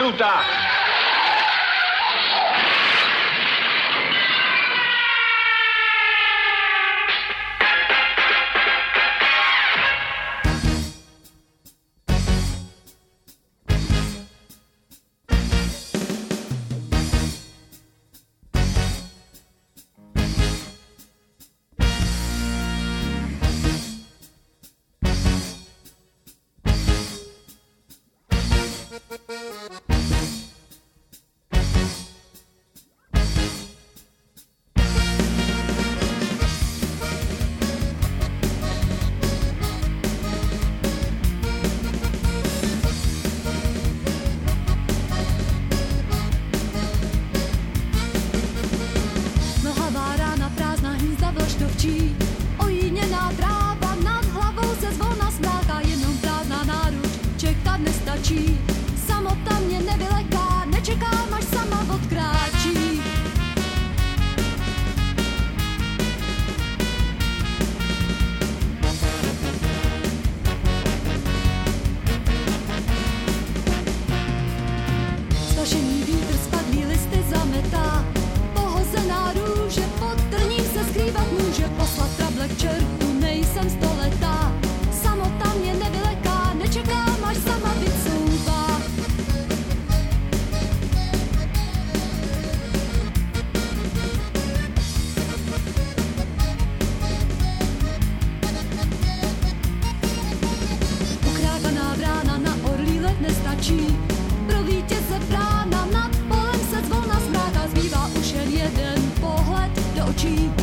krutá. Ojíněná tráva nad hlavou se zvona smráká, jenom prázdná náruč čekat nestačí. Samota mě nevyleká, nečekám, až sama odkráčí. Stažený vítr spadlý listy zametá, pohozená růže pod trním se skrývat může. Poslat trable k čertu, nejsem stoletá, samota mě nevyleká, nečekám, až sama vycouvá. Ukrákaná brána na orlí let nestačí, pro vítěze brána nad polem se zvona zmráká, zbývá už jen jeden pohled do očí.